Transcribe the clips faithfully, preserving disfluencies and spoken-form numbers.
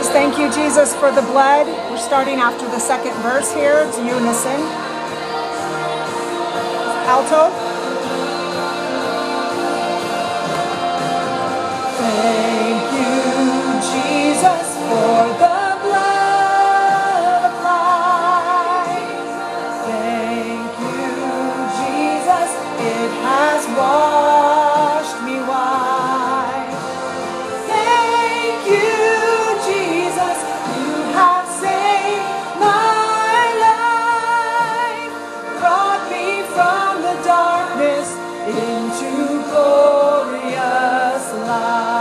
praise. Thank you, Jesus, for the blood. We're starting after the second verse here. It's unison. Alto. Thank you, Jesus, for the blood applied. Thank you, Jesus, it has washed me white. Thank you, Jesus, you have saved my life, brought me from the darkness into glorious light.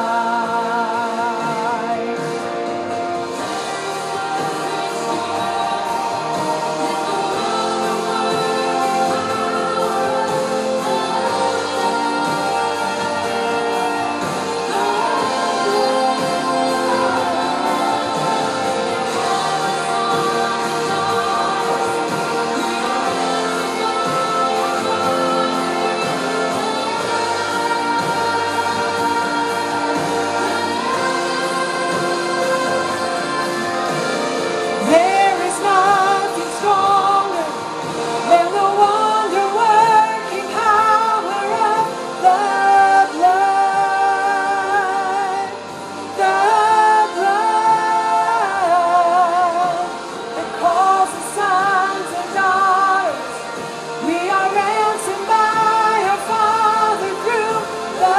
There is nothing stronger than the wonder-working power of the blood, the blood that calls us sons and daughters. We are ransomed by our Father through the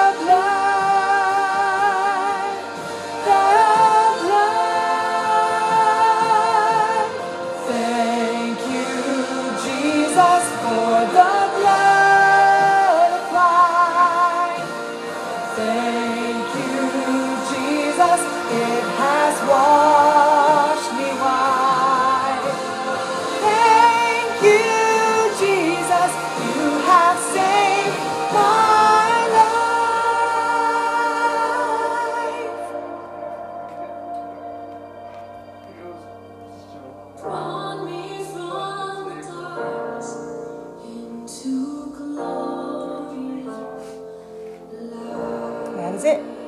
blood, the blood. Thank you, Jesus, for the blood applied. Thank you, Jesus, it has washed me white. Thank you, Jesus, you have saved my life. Drawn me from the darkness into glorious light. That is it.